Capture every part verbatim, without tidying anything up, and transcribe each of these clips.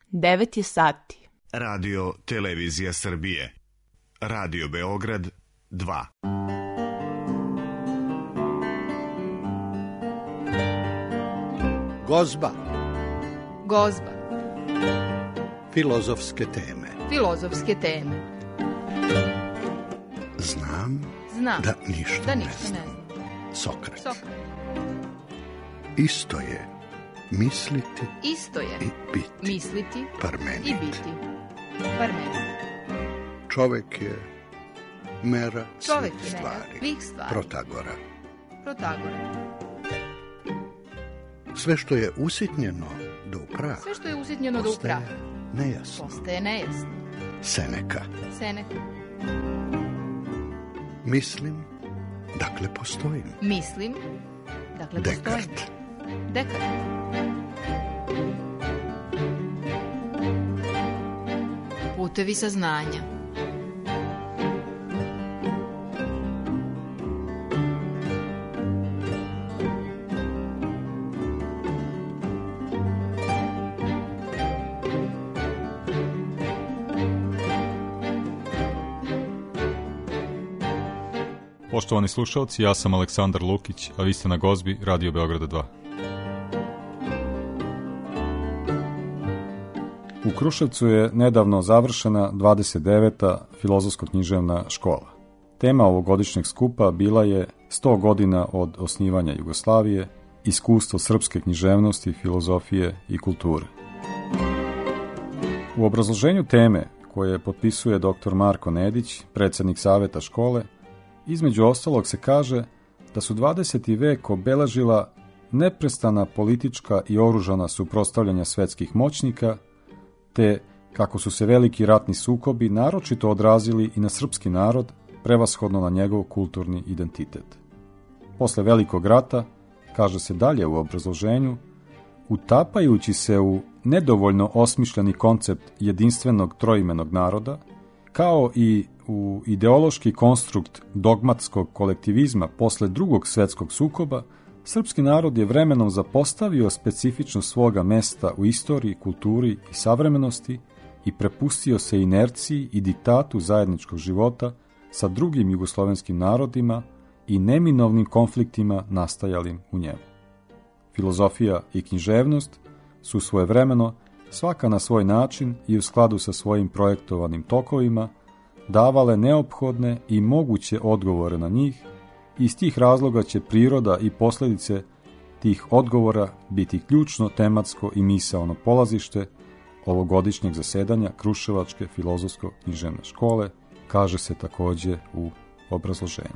devet je sati. Radio Televizija Srbije. Radio Beograd dva. Gozba. Gozba. Filozofske teme. Filozofske teme. Znam, Znam da ništa, da ne, ništa znam. ne znam. Sokrat. Sokrat. Isto je misliti Isto je i biti. misliti Parmenid. i biti. Parmenid. Čovek je mera Čovek svih je mera stvari. svih stvari. Protagora. Protagora. Sve što je usitnjeno do upraha Sve što je usitnjeno do upraha nejasno. postaje nejasno. Seneka. Seneka. Mislim, dakle postojim. Mislim, dakle postojim. Dekart. Dekart. Putevi saznanja. Poštovani slušalci, ja sam Aleksandar Lukić, a vi ste na Gozbi Radio Beograda dva. U Kruševcu je nedavno završena dvadeset deveta filozofsko-književna škola. Tema ovogodišnjeg skupa bila je sto godina od osnivanja Jugoslavije, iskustvo srpske književnosti, filozofije i kulture. U obrazloženju teme, koje potpisuje doktor Marko Nedić, predsjednik saveta škole, između ostalog se kaže da su dvadeseti vek obeležila neprestana politička i oružana suprotstavljanja svetskih moćnika, te kako su se veliki ratni sukobi naročito odrazili i na srpski narod, prevashodno na njegov kulturni identitet. Posle velikog rata, kaže se dalje u obrazloženju, utapajući se u nedovoljno osmišljeni koncept jedinstvenog troimenog naroda, kao i u ideološki konstrukt dogmatskog kolektivizma posle drugog svetskog sukoba, srpski narod je vremenom zapostavio specifičnost svoga mesta u istoriji, kulturi i savremenosti i prepustio se inerciji i diktatu zajedničkog života sa drugim jugoslovenskim narodima i neminovnim konfliktima nastajalim u njemu. Filozofija i književnost su svojevremeno, svaka na svoj način i u skladu sa svojim projektovanim tokovima, davale neophodne i moguće odgovore na njih i iz tih razloga će priroda i posljedice tih odgovora biti ključno tematsko i misaono polazište ovogodišnjeg zasedanja Kruševačke filozofsko-književne škole, kaže se također u obrazloženju.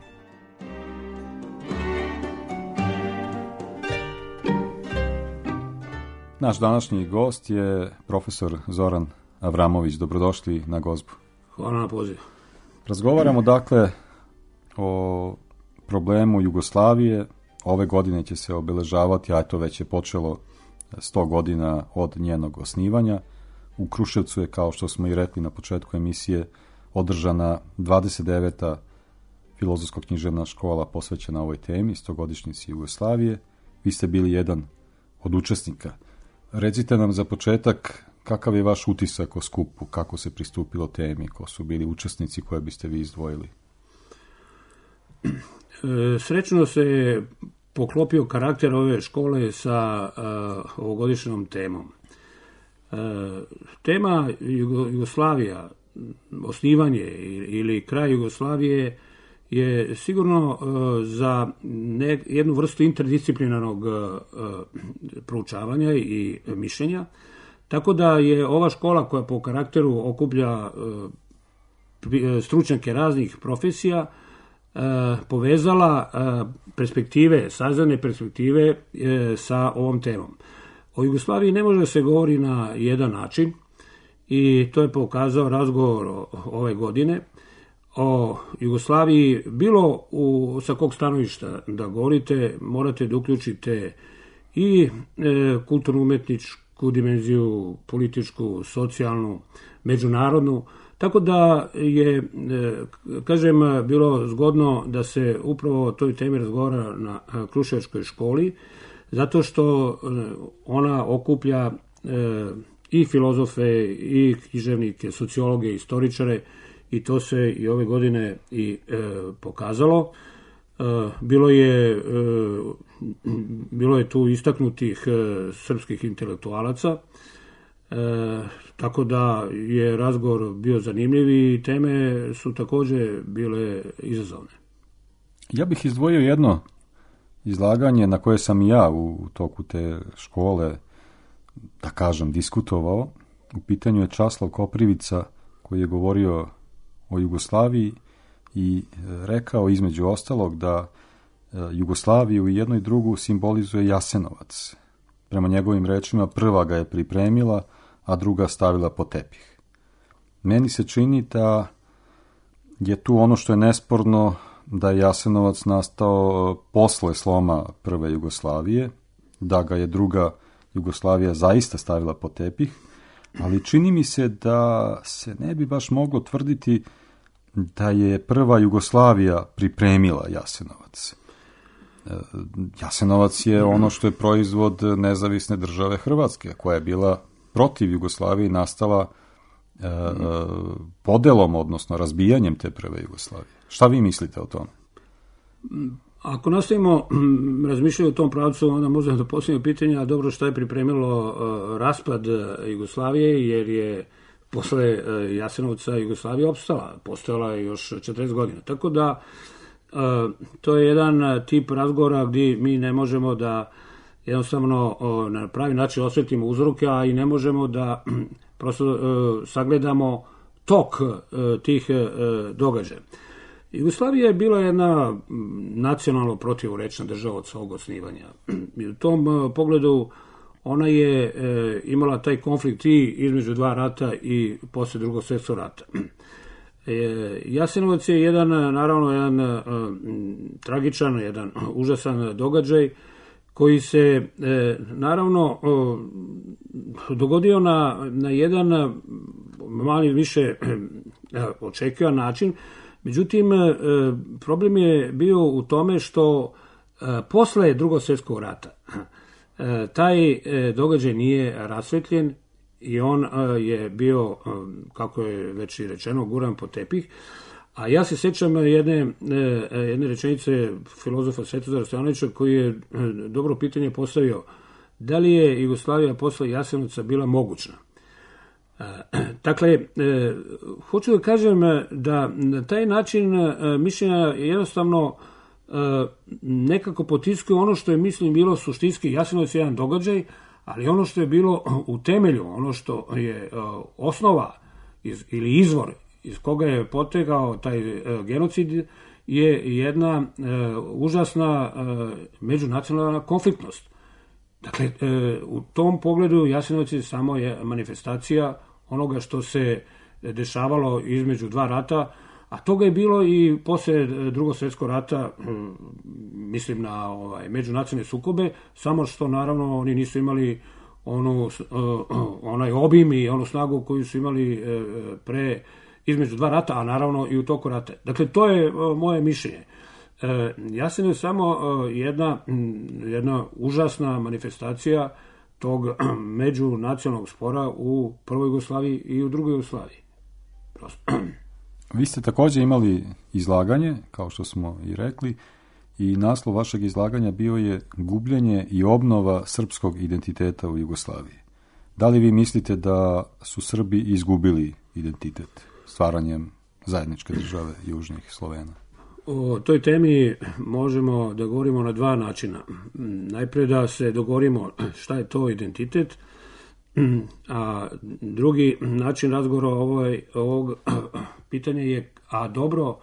Naš današnji gost je profesor Zoran Avramović. Dobrodošli na Gozbu. Hvala na poziv. Razgovaramo dakle o problemu Jugoslavije. Ove godine će se obeležavati, a eto već je počelo sto godina od njenog osnivanja. U Kruševcu je, kao što smo i rekli na početku emisije, održana dvadeset deveta filozofsko-književna škola posvećena ovoj temi, stogodišnjici Jugoslavije. Vi ste bili jedan od učesnika. Recite nam za početak kakav je vaš utisak o skupu, kako se pristupilo temi, ko su bili učesnici koje biste vi izdvojili? E, srećno se je poklopio karakter ove škole sa uh, ovogodišnjom temom. E, tema Jugo, Jugoslavija, osnivanje ili kraj Jugoslavije je sigurno uh, za ne, jednu vrstu interdisciplinarnog uh, proučavanja i mišljenja. Tako da je ova škola koja po karakteru okuplja uh, stručnjake raznih profesija uh, povezala uh, perspektive, saznane perspektive uh, sa ovom temom. O Jugoslaviji ne može da se govori na jedan način i to je pokazao razgovor ove godine. O Jugoslaviji, bilo u, sa kog stanovišta da govorite, morate da uključite i e, kulturno-umetničku dimenziju, političku, socijalnu, međunarodnu, tako da je, e, kažem, bilo zgodno da se upravo o toj temi razgovara na Kruševačkoj školi, zato što ona okuplja e, i filozofe, i književnike, sociologe, istoričare, i to se i ove godine i e, pokazalo. E, bilo je e, bilo je tu istaknutih e, srpskih intelektualaca, e, tako da je razgovor bio zanimljiv i teme su također bile izazovne. Ja bih izdvojio jedno izlaganje na koje sam i ja u toku te škole, da kažem, diskutovao. U pitanju je Časlav Koprivica, koji je govorio o Jugoslaviji i rekao između ostalog da Jugoslaviju i jednu i drugu simbolizuje Jasenovac. Prema njegovim rečima, prva ga je pripremila, a druga stavila pod tepih. Meni se čini da je tu ono što je nesporno, da je Jasenovac nastao posle sloma prve Jugoslavije, da ga je druga Jugoslavija zaista stavila pod tepih, ali čini mi se da se ne bi baš moglo tvrditi da je prva Jugoslavija pripremila Jasenovac. Jasenovac je ono što je proizvod nezavisne države Hrvatske, koja je bila protiv Jugoslavije, nastala e, podelom, odnosno razbijanjem te prve Jugoslavije. Šta vi mislite o tome? Ako nastavimo razmišljati u tom pravcu, onda možda da postavimo pitanje, a dobro, šta je pripremilo uh, raspad Jugoslavije, jer je posle uh, Jasenovca Jugoslavija opstala, postojala je još četrdeset godina. Tako da uh, to je jedan tip razgovora gdje mi ne možemo da jednostavno uh, na pravi način osvetimo uzroke, a i ne možemo da prosto uh, sagledamo tok uh, tih uh, događaja. Jugoslavija je bila jedna nacionalno protivrečna država od svog osnivanja. I u tom pogledu ona je e, imala taj konflikt i između dva rata i posle drugog svjetskog rata. E, Jasenovac je jedan, naravno, jedan e, tragičan, jedan užasan događaj koji se, e, naravno, e, dogodio na, na jedan mali više e, očekivan način. Međutim, problem je bio u tome što posle drugog svjetskog rata taj događaj nije rasvetljen i on je bio, kako je već i rečeno, guran pod tepih. A ja se sjećam jedne, jedne rečenice filozofa Svetozara Stojanovića, koji je dobro pitanje postavio: da li je Jugoslavija posle Jasenovca bila mogućna? Dakle, hoću da kažem da na taj način mišljenja jednostavno nekako potiskuju ono što je, mislim, bilo suštinski. Jasenovac je jedan događaj, ali ono što je bilo u temelju, ono što je osnova iz, ili izvor iz koga je potegao taj genocid, je jedna užasna međunacionalna konfliktnost. Dakle, u tom pogledu Jasenovac je samo je manifestacija onoga što se dešavalo između dva rata, a toga je bilo i posle drugog svjetskog rata, mislim na ovaj, međunacionalne sukobe, samo što naravno oni nisu imali onu, onaj obim i onu snagu koju su imali pre između dva rata, a naravno i u toku rata. Dakle, to je moje mišljenje. Jasenovac je samo jedna, jedna užasna manifestacija tog međunacionalnog spora u prvoj Jugoslaviji i u drugoj Jugoslaviji. Prosto. Vi ste također imali izlaganje, kao što smo i rekli, i naslov vašeg izlaganja bio je Gubljenje i obnova srpskog identiteta u Jugoslaviji. Da li vi mislite da su Srbi izgubili identitet stvaranjem zajedničke države južnih Slovena? O toj temi možemo da govorimo na dva načina. Najprije da se dogovorimo šta je to identitet, a drugi način razgovora ovog, ovog pitanja je, a dobro,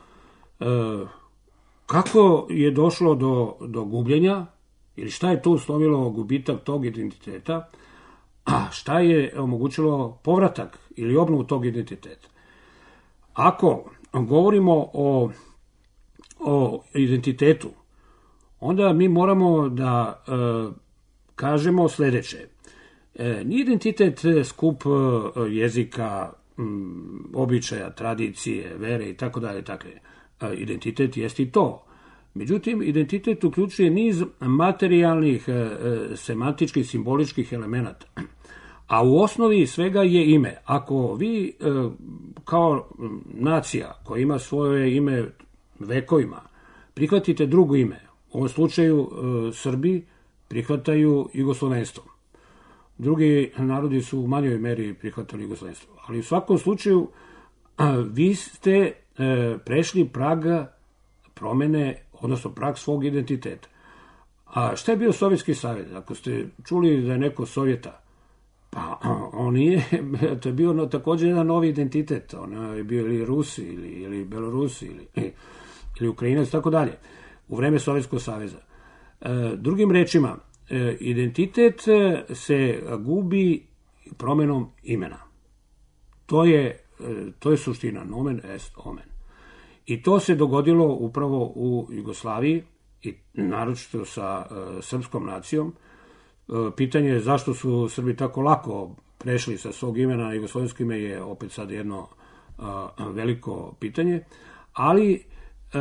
kako je došlo do, do gubljenja, ili šta je tu uslovilo gubitak tog identiteta, a šta je omogućilo povratak ili obnovu tog identiteta. Ako govorimo o o identitetu, onda mi moramo da e, kažemo sljedeće. E, nije identitet skup e, jezika, m, običaja, tradicije, vere i tako dalje. Dakle, e, identitet jest i to. Međutim, identitet uključuje niz materijalnih, e, semantičkih, simboličkih elemenata. A u osnovi svega je ime. Ako vi kao nacija koja ima svoje ime vekovima prihvatite drugo ime, u ovom slučaju Srbi prihvataju jugoslovenstvo. Drugi narodi su u manjoj meri prihvatali jugoslovenstvo. Ali u svakom slučaju vi ste prešli prag promene, odnosno prag svog identiteta. A šta je bio Sovjetski savez? Ako ste čuli da je neko Sovjeta, pa on nije, to je bio no, također jedan novi identitet. On je bio ili Rusi, ili, ili Belorusi, ili, ili Ukrajinac, tako dalje, u vreme Sovjetskog saveza. E, drugim rečima, e, identitet se gubi promenom imena. To je, e, to je suština, nomen est omen. I to se dogodilo upravo u Jugoslaviji, i naročito sa e, srpskom nacijom. E, pitanje je zašto su Srbi tako lako prešli sa svog imena na jugoslovensko ime je opet sad jedno a, veliko pitanje, ali e,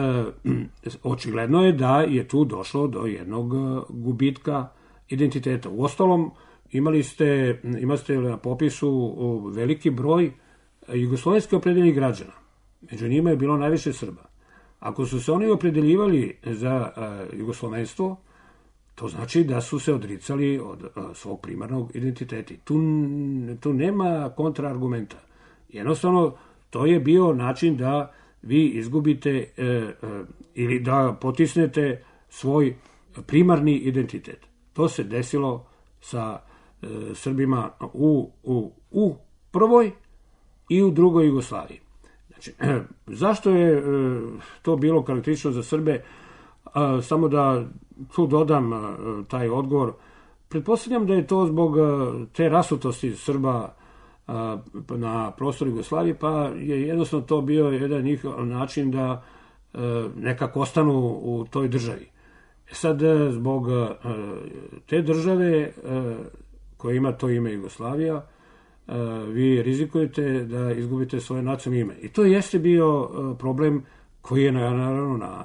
očigledno je da je tu došlo do jednog gubitka identiteta. Uostalom, imali ste, imali ste na popisu veliki broj jugoslovenski opredeljenih građana. Među njima je bilo najviše Srba. Ako su se oni opredeljivali za uh, jugoslovenstvo, to znači da su se odricali od uh, svog primarnog identiteta. Tu, tu nema kontraargumenta. Jednostavno, to je bio način da vi izgubite uh, uh, ili da potisnete svoj primarni identitet. To se desilo sa uh, Srbima u, u, u prvoj i u drugoj Jugoslaviji. Znači, zašto je e, to bilo karakteristično za Srbe? E, samo da tu dodam e, taj odgovor. Pretpostavljam da je to zbog e, te rasutosti Srba e, na prostoru Jugoslavije, pa je jednostavno to bio jedan njihov način da e, nekako ostanu u toj državi. E sad, e, zbog e, te države e, koja ima to ime Jugoslavija, vi rizikujete da izgubite svoje nacionalno ime. I to jeste bio problem koji je naravno na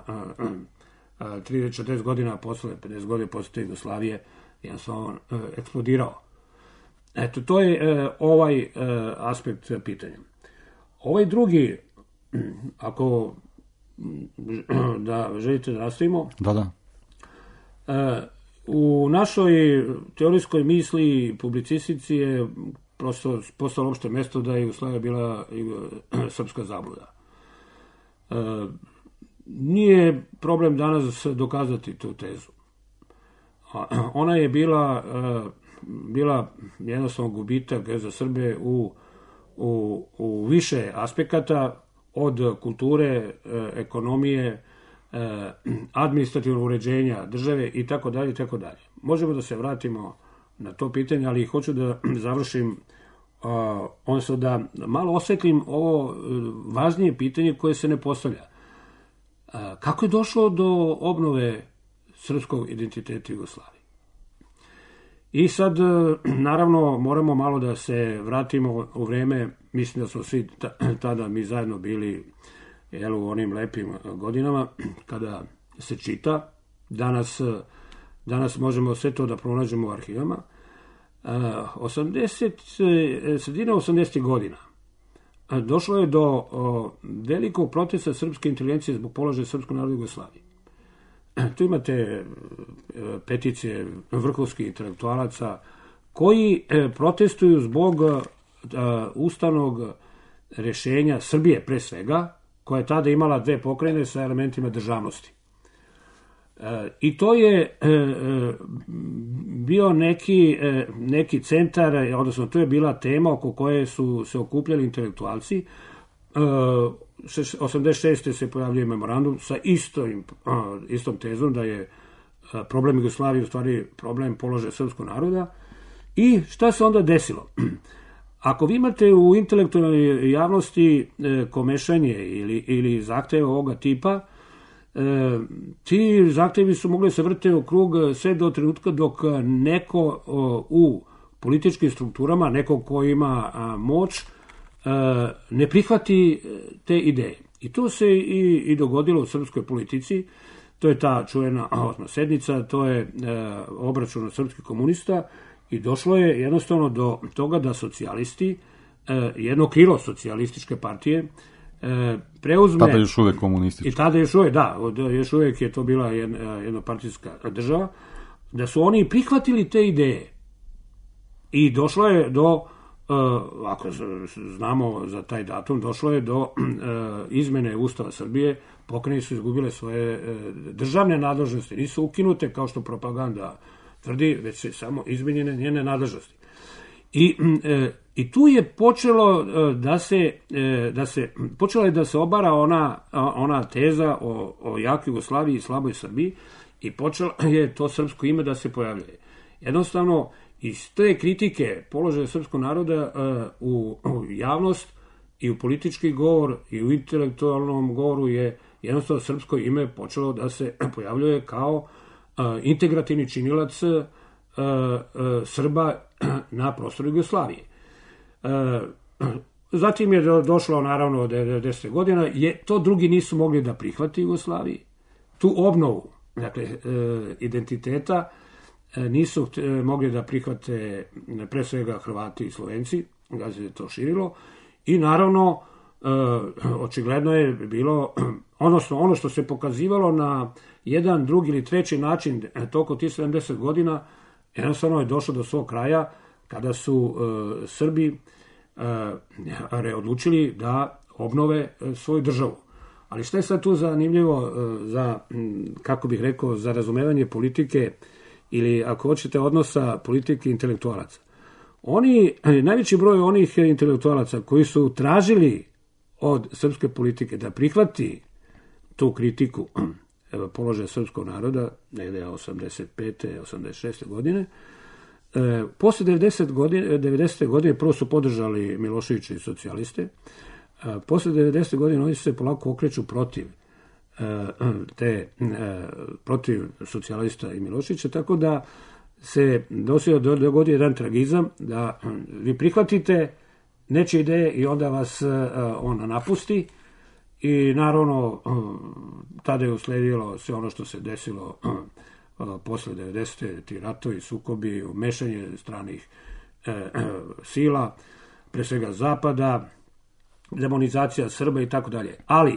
trideset četrdeset godina posle, pedeset godina posle Jugoslavije jednostavno eksplodirao. Eto, to je ovaj aspekt pitanja. Ovaj drugi, ako da želite da nastavimo, da, da. U našoj teorijskoj misli i publicistici je prosto postalo opšte mesto da je Jugoslavija bila srpska zabluda. E, nije problem danas dokazati tu tezu. Ona je bila, e, bila jednostavno gubitak za Srbe u, u, u više aspekata, od kulture, e, ekonomije, e, administrativnog uređenja države i tako dalje i tako dalje. Možemo da se vratimo na to pitanje, ali hoću da završim, uh, odnosno da malo osvetlim ovo važnije pitanje koje se ne postavlja. Uh, kako je došlo do obnove srpskog identiteta Jugoslavije? I sad, uh, naravno, moramo malo da se vratimo u vreme, mislim da smo svi tada mi zajedno bili jel, u onim lepim godinama, kada se čita. Danas Danas možemo sve to da pronađemo u arhivama. osamdeset, sredina osamdesetih godina došlo je do velikog protesta srpske inteligencije zbog položaja srpskog naroda u Jugoslaviji. Tu imate peticije vrhovskih intelektualaca koji protestuju zbog ustavnog rešenja Srbije, pre svega, koja je tada imala dve pokrajine sa elementima državnosti. I to je bio neki, neki centar, odnosno to je bila tema oko koje su se okupljali intelektualci. osamdeset šeste se pojavljuje memorandum sa istom, istom tezom da je problem Jugoslavije u stvari problem položaja srpskog naroda. I šta se onda desilo? Ako vi imate u intelektualnoj javnosti komešanje ili, ili zahteve ovoga tipa, E, ti zahtevi su mogli se vrte u krug sve do trenutka dok neko o, u političkim strukturama, neko ko ima a, moć, a, ne prihvati te ideje. I to se i, i dogodilo u srpskoj politici. To je ta čuvena osma sednica, to je a, obračun srpskih komunista I došlo je jednostavno do toga da socijalisti, jedno krilo socijalističke partije, preuzme... Tada još uvijek komunistička. I tada još uvijek, da, još uvijek je to bila jedna, jednopartijska država, da su oni prihvatili te ideje. I došlo je do, ako znamo za taj datum, došlo je do izmene Ustava Srbije, pokrajine su izgubile svoje državne nadležnosti, nisu ukinute kao što propaganda tvrdi, već su samo izmenjene njene nadležnosti. I, i tu je počelo da se, da se, počela je da se obara ona, ona teza o, o jakoj Jugoslaviji i slaboj Srbiji i počelo je to srpsko ime da se pojavljuje. Jednostavno, iz te kritike položaja srpskog naroda u, u javnost i u politički govor i u intelektualnom govoru je jednostavno srpsko ime počelo da se pojavljuje kao integrativni činilac Srba na prostoru Jugoslavije. Zatim je došlo naravno od devedesete godina, je, to drugi nisu mogli da prihvati Jugoslaviji. Tu obnovu, dakle, identiteta nisu mogli da prihvate pre svega Hrvati i Slovenci, kada se to širilo, i naravno očigledno je bilo, odnosno ono što se pokazivalo na jedan, drugi ili treći način tokom tih sedamdeset godina, jednostavno je došlo do svog kraja kada su uh, Srbi uh, odlučili da obnove uh, svoju državu. Ali šta je sad tu zanimljivo uh, za, kako bih rekao, za razumevanje politike ili ako hoćete odnosa politike i intelektualaca? Oni, najveći broj onih intelektualaca koji su tražili od srpske politike da prihvati tu kritiku položaja srpskog naroda, negde osamdeset pete osamdeset šeste godine. E, posle devedesete godine, devedesete godine prvo su podržali Miloševića i socijaliste. E, posle devedesete godine oni se polako okreću protiv e, te, e, protiv socijalista i Miloševića, tako da se dosio dogodi jedan tragizam da vi prihvatite nečije ideje i onda vas e, on napusti. I naravno, tada je usledilo sve ono što se desilo posle devedesete. ti ratovi, sukobi, umešanje stranih sila, pre svega Zapada, demonizacija Srba i tako dalje. Ali,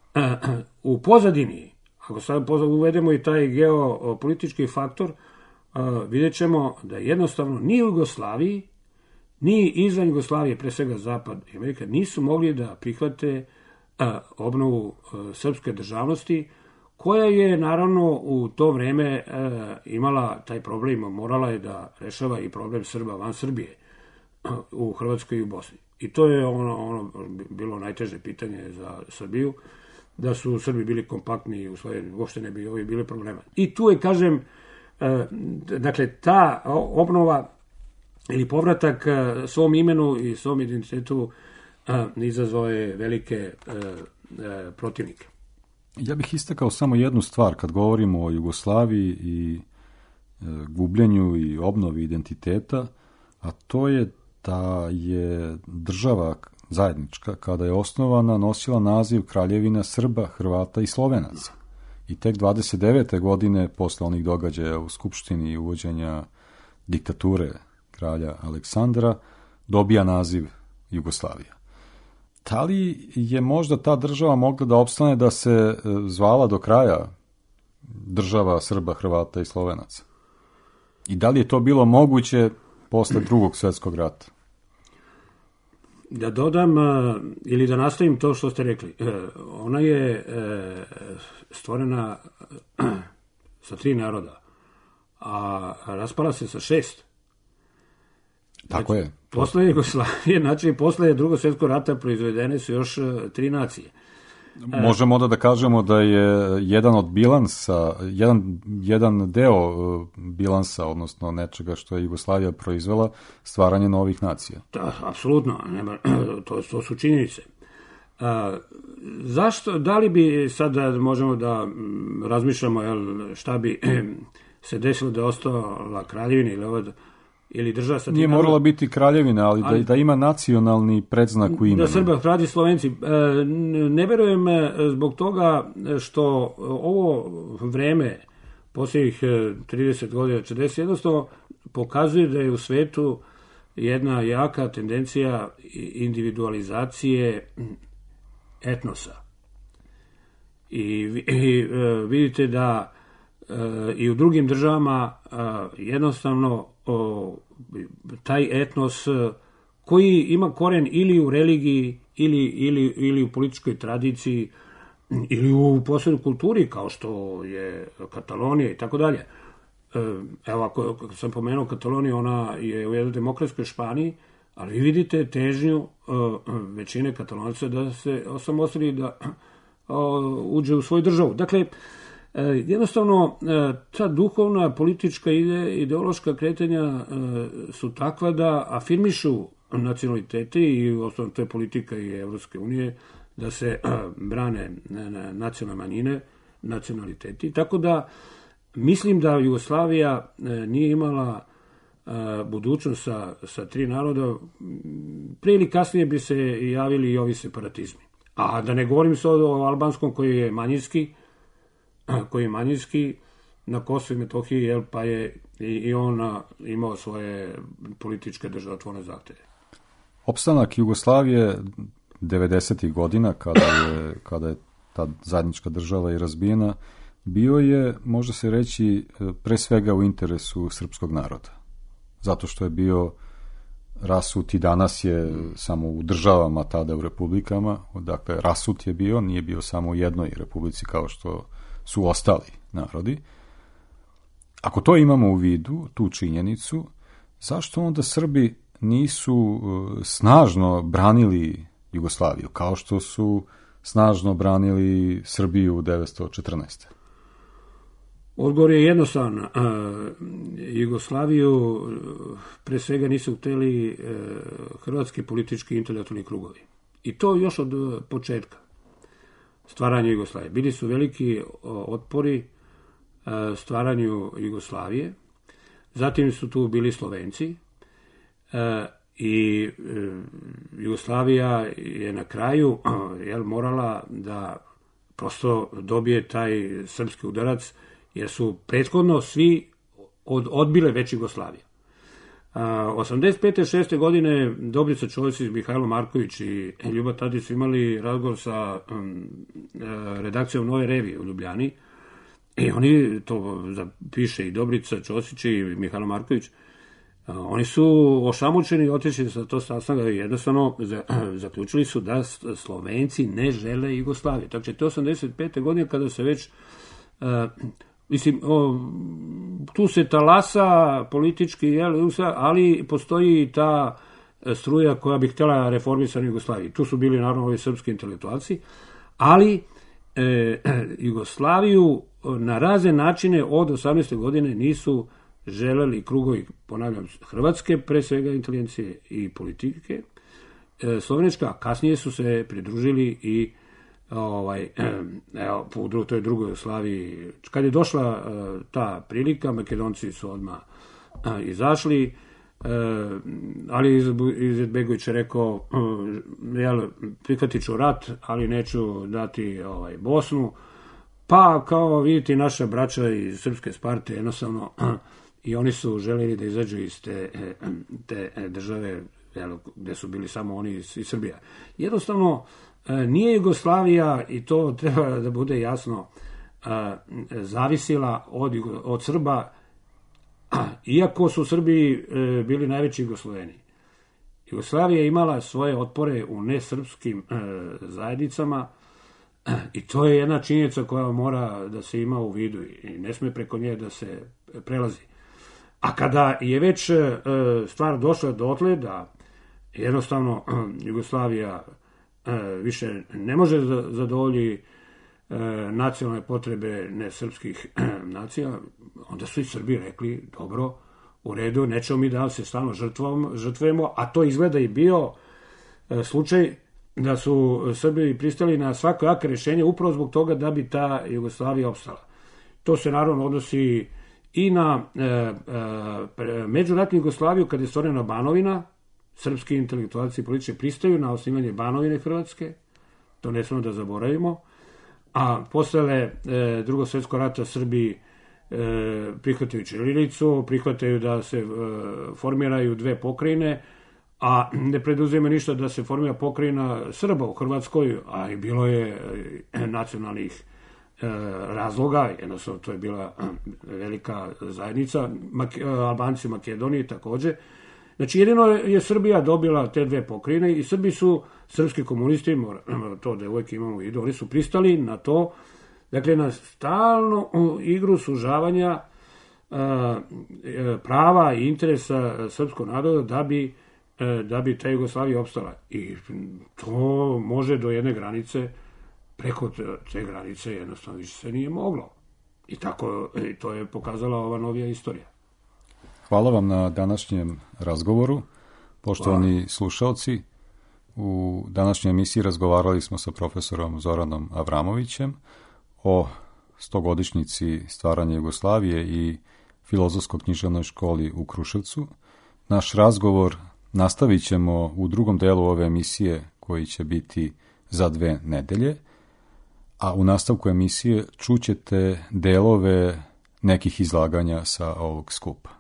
u pozadini, ako sad uvedemo i taj geopolitički faktor, vidjet ćemo da jednostavno ni u Jugoslaviji, ni izvan Jugoslavije, pre svega Zapad i Amerika, nisu mogli da prihvate obnovu srpske državnosti, koja je naravno u to vreme imala taj problem, morala je da rešava i problem Srba van Srbije u Hrvatskoj i u Bosni. I to je ono, ono bilo najteže pitanje za Srbiju, da su Srbi bili kompaktni i usvojeni, uopšte ne bi ovi bili problema. I tu je, kažem, dakle, ta obnova ili povratak svom imenu i svom identitetu izazvao je velike e, e, protivnike. Ja bih istakao samo jednu stvar kad govorimo o Jugoslaviji i e, gubljenju i obnovi identiteta, a to je da je država zajednička, kada je osnovana, nosila naziv Kraljevina Srba, Hrvata i Slovenaca. I tek dvadeset devete godine, posle onih događaja u Skupštini i uvođenja diktature kralja Aleksandra, dobija naziv Jugoslavija. Da li je možda ta država mogla da opstane da se zvala do kraja država Srba, Hrvata i Slovenaca? I da li je to bilo moguće posle drugog svjetskog rata? Da dodam ili da nastavim to što ste rekli. Ona je stvorena sa tri naroda, a raspala se sa šest. Tako je. Posle Jugoslavije, znači posle drugog svjetskog rata proizvedene su još tri nacije. Možemo onda da kažemo da je jedan od bilansa, jedan, jedan deo bilansa, odnosno nečega što je Jugoslavija proizvela, stvaranje novih nacija. Da, apsolutno, nema, to, to su činjenice. A, zašto, da li bi sad možemo da razmišljamo jel, šta bi se desilo da je ostala kraljevina ili ovo, ili država sa... Nije morala biti kraljevina, ali, ali da, da ima nacionalni predznak u imenu. Da Srba, Hrvati, Slovenci. Ne verujem zbog toga što ovo vreme, posljednjih trideset godina, četrdeset, jednostavno pokazuje da je u svetu jedna jaka tendencija individualizacije etnosa. I, i vidite da i u drugim državama jednostavno taj etnos koji ima koren ili u religiji ili, ili, ili u političkoj tradiciji ili u posebnoj kulturi kao što je Katalonija i tako dalje. Evo, ako sam pomenuo Kataloniju, ona je u jednoj demokratskoj Španiji, ali vi vidite težnju većine Katalonaca da se osamostali, da uđe u svoju državu. Dakle, jednostavno, ta duhovna, politička ide, ideološka kretanja su takva da afirmišu nacionalitete i osnovno to je politika i Evropske unije da se brane nacionalne manjine, nacionaliteti. Tako da mislim da Jugoslavija nije imala budućnost sa, sa tri naroda. Prije ili kasnije bi se javili i ovi separatizmi. A da ne govorim sad o albanskom koji je manjinski, koji je manjinski na Kosovu i Metohiji, jel, pa je i, i on imao svoje političke državotvorne zahteve. Opstanak Jugoslavije devedesetih godina, kada je, kada je ta zajednička država i razbijena, bio je, može se reći, pre svega u interesu srpskog naroda. Zato što je bio rasut i danas je samo u državama, tada u republikama, dakle rasut je bio, nije bio samo u jednoj republici kao što su ostali narodi. Ako to imamo u vidu, tu činjenicu, zašto onda Srbi nisu snažno branili Jugoslaviju, kao što su snažno branili Srbiju u devetsto četrnaeste. Odgovor je jednostavan. Jugoslaviju pre svega nisu hteli hrvatski politički intelektualni krugovi. I to još od početka stvaranja Jugoslavije. Bili su veliki otpori stvaranju Jugoslavije. Zatim su tu bili Slovenci i Jugoslavija je na kraju jel, morala da prosto dobije taj srpski udarac, jer su prethodno svi od, odbile već Jugoslaviju. osamdeset pete šeste godine Dobrica Čosić, Mihajlo Marković i Ljuba Tadić su imali razgovor sa um, redakcijom Nove revije u Ljubljani i oni, to piše i Dobrica Čosić i Mihajlo Marković, oni su ošamučeni otišli sa to sastanka i jednostavno zaključili su da Slovenci ne žele Jugoslaviju. Tako će to osamdeset pete godine kada se već uh, mislim, o, tu se talasa politički, jel, ali postoji i ta struja koja bi htjela reformisati Jugoslaviju. Tu su bili naravno ovi srpski intelektualci, ali e, Jugoslaviju na razne načine od osamnaeste godine nisu želeli krugovi, ponavljam, hrvatske, pre svega inteligencije i politike, e, slovenečka, a kasnije su se pridružili i ovaj, evo, u drugoj, toj drugoj Jugoslaviji. Kad je došla uh, ta prilika, Makedonci su odmah uh, izašli, uh, ali Izetbegović je rekao, uh, jel, prihvatit ću rat, ali neću dati ovaj, Bosnu. Pa, kao vidite, naša braća iz Srpske Sparte, jednostavno, uh, i oni su željeli da izađu iz te, te države, jel, gde su bili samo oni iz, iz Srbija. Jednostavno, nije Jugoslavija, i to treba da bude jasno, zavisila od, od Srba, iako su Srbi bili najveći Jugosloveni. Jugoslavija je imala svoje otpore u nesrpskim zajednicama i to je jedna činjenica koja mora da se ima u vidu i ne sme preko nje da se prelazi. A kada je već stvar došla dotle da jednostavno Jugoslavija više ne može zadovolji nacionalne potrebe nesrpskih nacija, onda su i Srbi rekli, dobro, u redu, nećemo mi da se stalno žrtvujemo, a to izgleda i bio slučaj da su Srbi pristali na svako jake rješenje upravo zbog toga da bi ta Jugoslavija opstala. To se naravno odnosi i na e, e, međuratnu Jugoslaviju kada je stvorena Banovina. Srpski intelektualci i političari pristaju na osnivanje Banovine Hrvatske, to ne smemo da zaboravimo, a posle e, drugog svjetskog rata Srbi e, prihvataju ćirilicu, prihvataju da se e, formiraju dve pokrajine, a ne preduzima ništa da se formira pokrajina Srba u Hrvatskoj, a i bilo je e, nacionalnih e, razloga, jednostavno to je bila velika zajednica, Make, Albanci u Makedoniji takođe. Znači, jedino je Srbija dobila te dve pokrajine i Srbi su, srpski komunisti, mora to da uvijek imamo u vidu, oni su pristali na to, dakle, na stalnu igru sužavanja a, prava i interesa srpskog naroda da bi, da bi ta Jugoslavija opstala. I to može do jedne granice, preko te granice jednostavno više se nije moglo. I tako, i to je pokazala ova novija istorija. Hvala vam na današnjem razgovoru. Poštovani slušalci, u današnjoj emisiji razgovarali smo sa profesorom Zoranom Avramovićem o stogodišnjici stvaranja Jugoslavije i Filozofsko-književnoj školi u Kruševcu. Naš razgovor nastavit ćemo u drugom delu ove emisije koji će biti za dve nedelje, a u nastavku emisije čućete delove nekih izlaganja sa ovog skupa.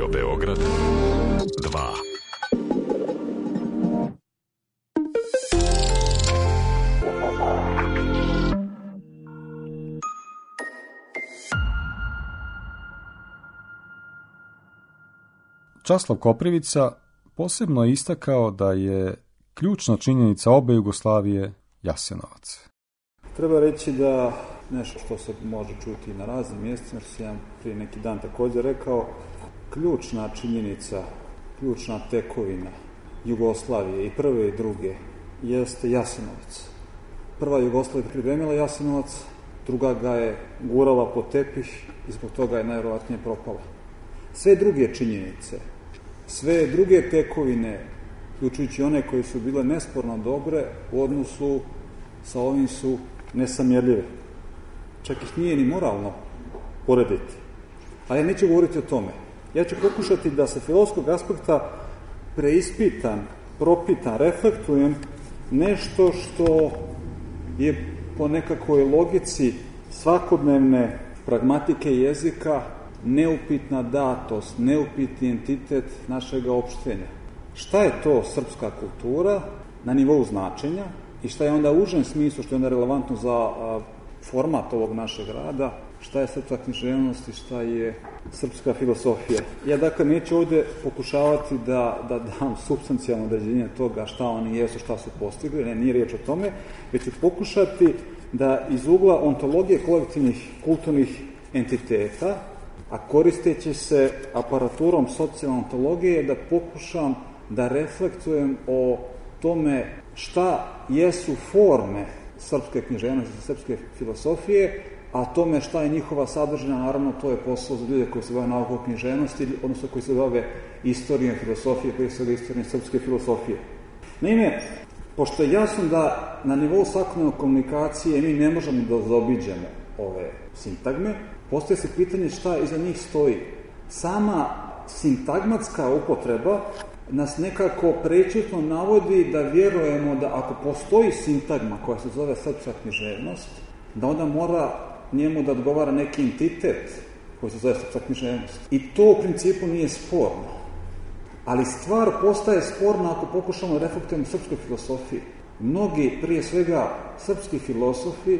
Radio Beograd dva. Časlav Koprivica posebno je istakao da je ključna činjenica obe Jugoslavije Jasenovac. Treba reći da nešto što se može čuti na raznim mjestima, što sam prije neki dan također rekao, ključna činjenica, ključna tekovina Jugoslavije i prve i druge jeste Jasenovac. Prva Jugoslavija pripremila Jasenovac, druga ga je gurala pod tepih i zbog toga je najvjerojatnije propala. Sve druge činjenice, sve druge tekovine, uključujući one koje su bile nesporno dobre, u odnosu sa ovim su nesamjerljive. Čak ih nije ni moralno porediti. A ja neću govoriti o tome. Ja ću pokušati da sa filozofskog aspekta preispitan, propitan, reflektujem nešto što je po nekakvoj logici svakodnevne pragmatike jezika neupitna datost, neupitni entitet našega opštenja. Šta je to srpska kultura na nivou značenja i šta je onda u užem smislu, što je onda relevantno za a, format ovog našeg rada, šta je srpska književnost i šta je srpska filosofija. Ja dakle neću ovdje pokušavati da, da dam supstancijalno određenje toga šta oni jesu, šta su postigli, ne, nije riječ o tome, već ću pokušati da iz ugla ontologije kolektivnih kulturnih entiteta, a koristeći se aparaturom socijalne ontologije, da pokušam da reflektujem o tome šta jesu forme srpske književnosti, srpske filosofije, a tome šta je njihova sadržina, naravno to je posao za ljude koji se bave naukom književnosti, odnosno koji se bave istorijom filosofije, koji se bave istorijom srpske filosofije. Naime, pošto je jasno da na nivou svakodnevne komunikacije mi ne možemo da zaobiđemo ove sintagme, postoje se pitanje šta iza njih stoji. Sama sintagmatska upotreba nas nekako prečutno navodi da vjerujemo da ako postoji sintagma koja se zove srpska književnost, da onda mora njemu da odgovara neki entitet koji se zove srpska književnost. I to u principu nije sporno. Ali stvar postaje sporna ako pokušamo reflektujemo srpskoj filosofiji. Mnogi, prije svega srpski filosofi,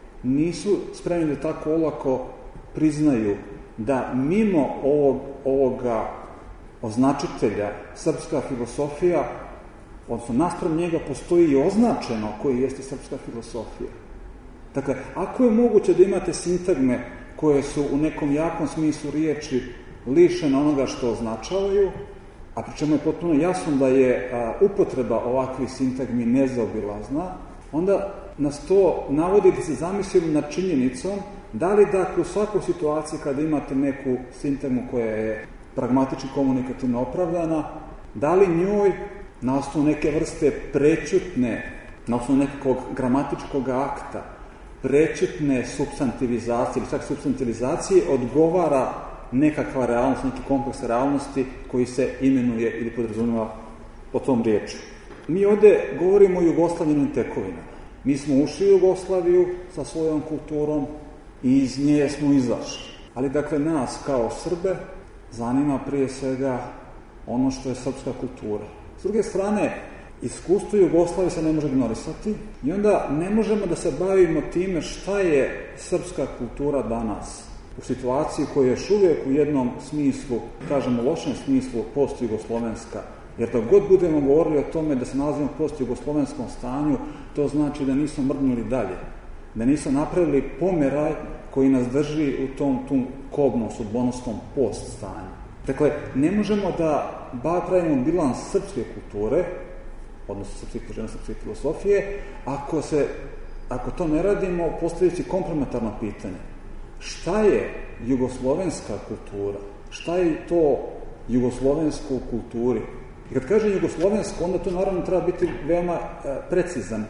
nisu spremni da tako olako priznaju da mimo ovog, ovoga označitelja srpska filosofija, odnosno naspram njega postoji i označeno koji jeste srpska filosofija. Dakle, ako je moguće da imate sintagme koje su u nekom jakom smislu riječi lišene onoga što označavaju, a pri čemu je potpuno jasno da je a, upotreba ovakvih sintagmi nezaobilazna, onda nas to navodi da se zamislimo nad činjenicom da li dakle u svakoj situaciji kada imate neku sintagmu koja je pragmatično komunikativno opravdana, da li njoj na osnovu neke vrste prečutne, na osnovu nekakvog gramatičkog akta, prečutne supstantivizacije ili čak supstantivizacije odgovara nekakva realnost, neki kompleks realnosti koji se imenuje ili podrazumijeva po tom riječu. Mi ovdje govorimo o jugoslavljenim tekovinama. Mi smo ušli u Jugoslaviju sa svojom kulturom i iz nje smo izašli. Ali dakle nas kao Srbe zanima prije svega ono što je srpska kultura. S druge strane, iskustvo Jugoslavije se ne može ignorisati i onda ne možemo da se bavimo time šta je srpska kultura danas u situaciji koja je još uvijek u jednom smislu, kažemo lošem smislu, post-jugoslovenska. Jer da god budemo govorili o tome da se nalazimo u post-jugoslovenskom stanju, to znači da nismo mrdnuli dalje, da nismo napravili pomeraj koji nas drži u tom, tom kobnom, sudbonosnom post-stanju. Dakle, ne možemo da bar pravimo bilans srpske kulture, odnosno srpske književnosti, srpske filosofije, ako, se, ako to ne radimo, postavljajući komplementarno pitanje. Šta je jugoslovenska kultura? Šta je to jugoslovensko u kulturi? I kad kažem jugoslovensko, onda to naravno treba biti veoma e, precizan.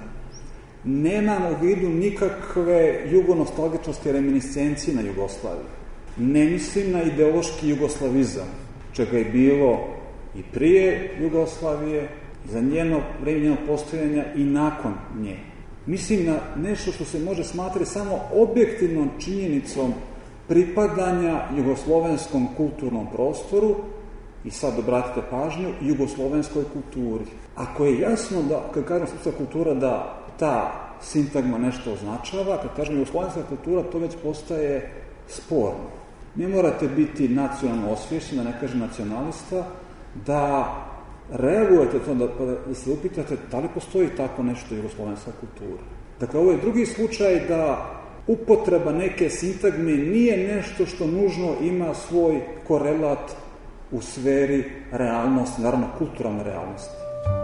Nemamo u vidu nikakve jugonostalgičnosti reminiscencije na Jugoslaviju. Ne mislim na ideološki jugoslavizam, čega je bilo i prije Jugoslavije, za njeno vreme njenog postojanja i nakon nje. Mislim na nešto što se može smatrati samo objektivnom činjenicom pripadanja jugoslovenskom kulturnom prostoru I sad obratite pažnju jugoslovenskoj kulturi. Ako je jasno da, kad kažem srpska kultura, da ta sintagma nešto označava, kad kažem jugoslovenska kultura, to već postaje sporno. Ne morate biti nacionalno osvješćeni, da ne kažem nacionalista, da reagujete to, da, da se upitate da li postoji tako nešto jugoslovenska kultura. Dakle, ovo je drugi slučaj da upotreba neke sintagme nije nešto što nužno ima svoj korelat u sferi realnosti, naravno kulturalne realnosti.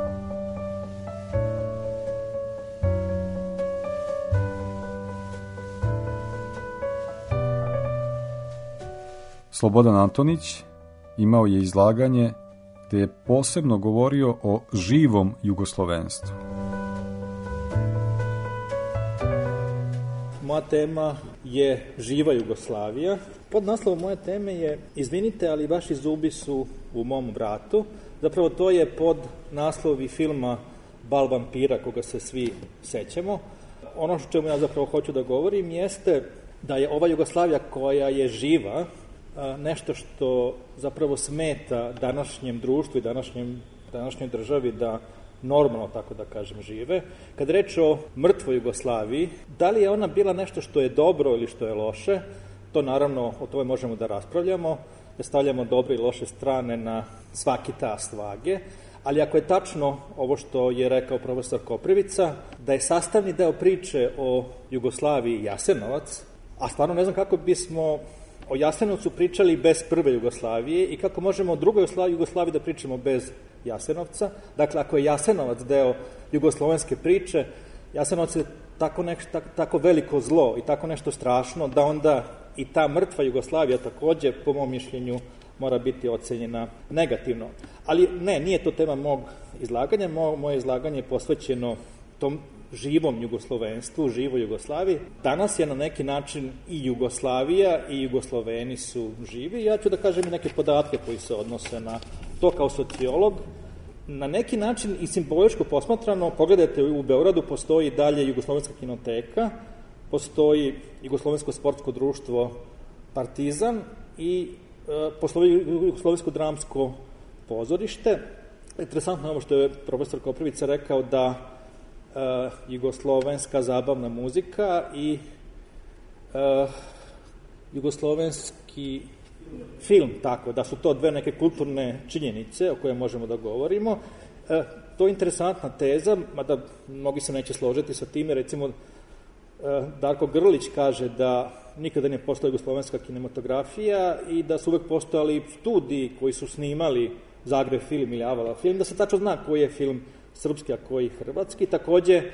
Slobodan Antonić imao je izlaganje gde je posebno govorio o živom jugoslovenstvu. Moja tema je živa Jugoslavija. Pod naslovom moje teme je izvinite, ali vaši zubi su u mom vratu. Zapravo to je pod naslovi filma Bal vampira, koga se svi sećamo. Ono što čemu ja zapravo hoću da govorim jeste da je ova Jugoslavija koja je živa nešto što zapravo smeta današnjem društvu i današnjem, današnjoj državi da normalno, tako da kažem, žive. Kad reč o mrtvoj Jugoslaviji, da li je ona bila nešto što je dobro ili što je loše, to naravno o tome možemo da raspravljamo, da stavljamo dobre i loše strane na svaki tas vage, ali ako je tačno ovo što je rekao profesor Koprivica, da je sastavni deo priče o Jugoslaviji Jasenovac, a stvarno ne znam kako bismo o Jasenovcu pričali bez prve Jugoslavije i kako možemo o drugoj Jugoslaviji da pričamo bez Jasenovca. Dakle, ako je Jasenovac deo jugoslovenske priče, Jasenovac je tako, nek, tako, tako veliko zlo i tako nešto strašno da onda i ta mrtva Jugoslavija takođe, po mom mišljenju, mora biti ocenjena negativno. Ali ne, nije to tema mog izlaganja. Mo, moje izlaganje je posvećeno tom živom jugoslovenstvu, živoj Jugoslaviji. Danas je na neki način i Jugoslavija i Jugosloveni su živi. Ja ću da kažem i neke podatke koji se odnose na to kao sociolog. Na neki način i simboličko posmatrano, pogledajte, u Beogradu postoji dalje Jugoslovenska kinoteka, postoji Jugoslovensko sportsko društvo Partizan i e, postoji Jugoslovensko dramsko pozorište. Interesantno je ovo što je profesor Koprivica rekao da Uh, jugoslovenska zabavna muzika i uh, jugoslovenski film, tako, da su to dve neke kulturne činjenice o koje možemo da govorimo. Uh, to je interesantna teza, mada mnogi se neće složiti sa time. Recimo, uh, Darko Grlić kaže da nikada nije postojala jugoslovenska kinematografija i da su uvek postojali studiji koji su snimali Zagreb film ili Avala film, da se tačno zna koji je film srpski, a koji hrvatski. Takođe, e,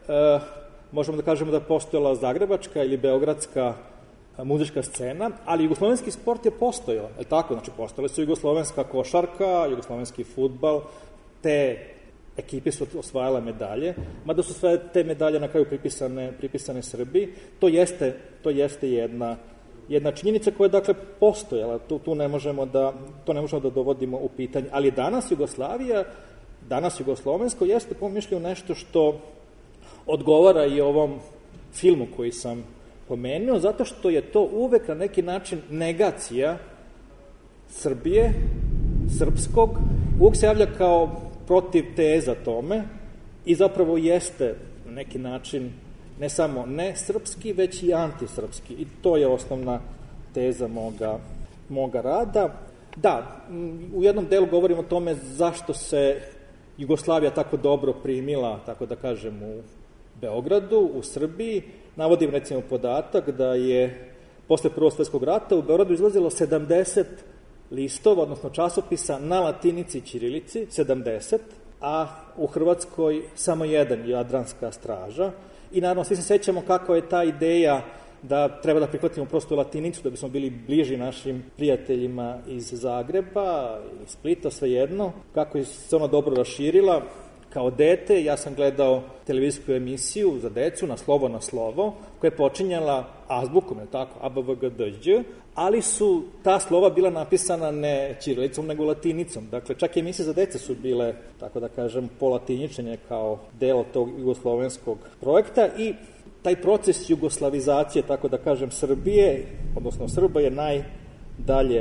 možemo da kažemo da je postojala zagrebačka ili beogradska muzička scena, ali jugoslovenski sport je postojao, je tako? Znači, postojale su jugoslovenska košarka, jugoslovenski fudbal, te ekipe su osvajale medalje, mada su sve te medalje na kraju pripisane, pripisane Srbiji. To jeste, to jeste jedna, jedna činjenica koja je, dakle, postojala. Tu, tu ne možemo da, to ne možemo da dovodimo u pitanje. Ali danas Jugoslavija, danas jugoslovensko, jeste po mišljenju nešto što odgovara i ovom filmu koji sam pomenuo, zato što je to uvek na neki način negacija Srbije, srpskog, uvek se javlja kao protiv teza tome i zapravo jeste na neki način ne samo ne srpski, već i antisrpski. I to je osnovna teza moga, moga rada. Da, u jednom delu govorim o tome zašto se Jugoslavija tako dobro primila, tako da kažem, u Beogradu, u Srbiji. Navodim recimo podatak da je posle Prvog svetskog rata u Beogradu izlazilo sedamdeset listova, odnosno časopisa na latinici i ćirilici, sedamdeset, a u Hrvatskoj samo jedan, Jadranska straža. I naravno svi se sećamo kako je ta ideja da treba da prihvatimo prosto latinicu da bismo bili bliži našim prijateljima iz Zagreba, iz Splita, svejedno, kako se ona dobro raširila. Kao dete ja sam gledao televizijsku emisiju za decu na Slovo na slovo, koja je počinjala azbukom, je tako, a b v g d đ, ali su ta slova bila napisana ne ćirilicom, nego latinicom. Dakle, čak i emisije za dece su bile, tako da kažem, polatinjičenje kao deo tog jugoslovenskog projekta i taj proces jugoslavizacije, tako da kažem, Srbije, odnosno Srba, je najdalje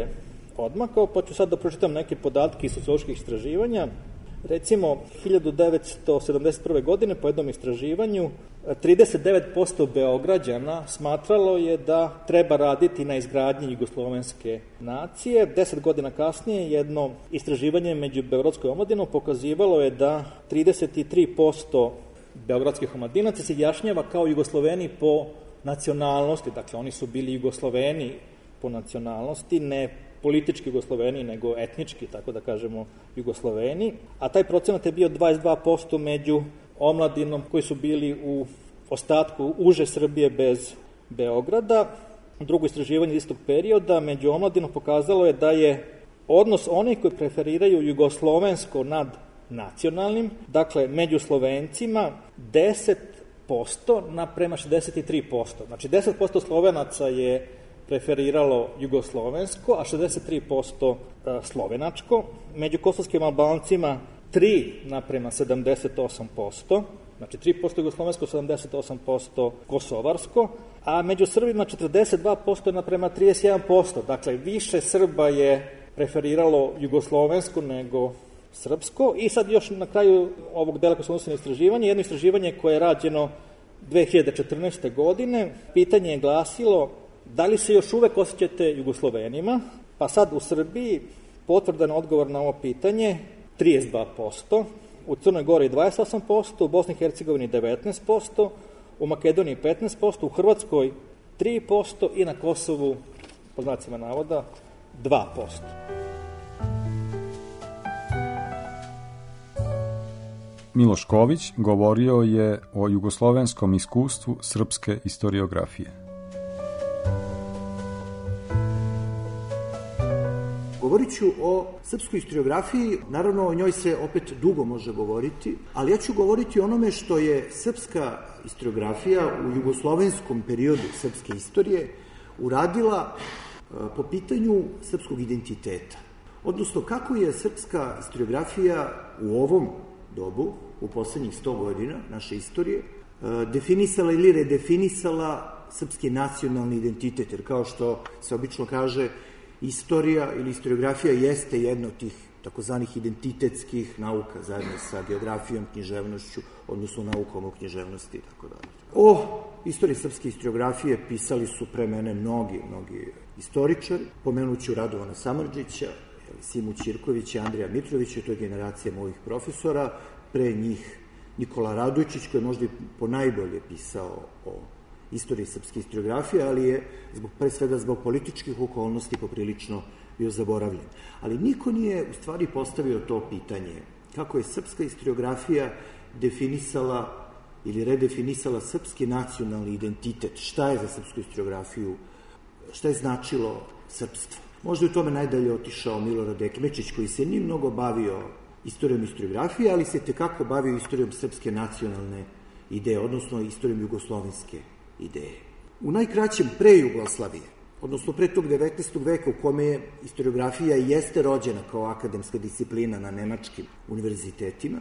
odmakao, pa ću sad da pročitam neke podatke iz socioloških istraživanja. Recimo, hiljadu devetsto sedamdeset prve. godine po jednom istraživanju trideset devet posto Beograđana smatralo je da treba raditi na izgradnji jugoslovenske nacije. Deset godina kasnije jedno istraživanje među Beogradskoj omladinom pokazivalo je da trideset tri posto beogradskih omladinaca se izjašnjava kao Jugosloveni po nacionalnosti. Dakle, oni su bili Jugosloveni po nacionalnosti, ne politički Jugosloveni, nego etnički, tako da kažemo, Jugosloveni, a taj procenat je bio dvadeset dva posto među omladinom koji su bili u ostatku uže Srbije bez Beograda. Drugo istraživanje istog perioda među omladinom pokazalo je da je odnos onih koji preferiraju jugoslovensko nad nacionalnim, dakle, među Slovencima deset posto naprema šezdeset tri posto. Znači, deset posto Slovenaca je preferiralo jugoslovensko, a šezdeset tri posto slovenačko. Među kosovskim Albancima tri naprema sedamdeset osam posto, znači tri posto jugoslovensko, sedamdeset osam posto kosovarsko, a među Srbima četrdeset dva posto naprema trideset jedan posto. Dakle, više Srba je preferiralo jugoslovensko nego srpsko. I sad još na kraju ovog dela koji se odnosi na istraživanje, jedno istraživanje koje je rađeno dve hiljade četrnaeste. godine, pitanje je glasilo da li se još uvek osjećate Jugoslovenima, pa sad u Srbiji potvrdan odgovor na ovo pitanje trideset dva posto, u Crnoj Gori dvadeset osam posto, u Bosni i Hercegovini devetnaest posto, u Makedoniji petnaest posto, u Hrvatskoj tri posto i na Kosovu, po znacima navoda, dva posto. Miloš Ković govorio je o jugoslovenskom iskustvu srpske istoriografije. Govorit ću o srpskoj istoriografiji, naravno o njoj se opet dugo može govoriti, ali ja ću govoriti o onome što je srpska istoriografija u jugoslovenskom periodu srpske istorije uradila po pitanju srpskog identiteta. Odnosno, kako je srpska istoriografija u ovom dobu, u poslednjih sto godina naše istorije, definisala ili redefinisala srpski nacionalni identitet, jer kao što se obično kaže, istorija ili istoriografija jeste jedna od tih takozvanih identitetskih nauka, zajedno sa geografijom, književnošću, odnosno naukom o književnosti i tako dalje. O istoriji srpske istoriografije pisali su pre mene mnogi, mnogi istoričari. Pomenuću Radovana Samardžića, Simu Ćirkovića, Andrija Mitrovića, to je generacija mojih profesora, pre njih Nikola Radojčić, koji je možda i ponajbolje pisao o istoriji srpske istoriografije, ali je zbog, pre svega zbog političkih okolnosti poprilično bio zaboravljen. Ali niko nije u stvari postavio to pitanje, kako je srpska istoriografija definisala ili redefinisala srpski nacionalni identitet, šta je za srpsku istoriografiju, šta je značilo srpstvo. Možda je u tome najdalje otišao Milorad Ekmečić, koji se nije mnogo bavio istorijom istoriografije, ali se tekako bavio istorijom srpske nacionalne ideje, odnosno istorijom jugoslovenske ideje. U najkraćem pre Jugoslavije, odnosno pre tog devetnaestog veka u kome je istoriografija jeste rođena kao akademska disciplina na nemačkim univerzitetima,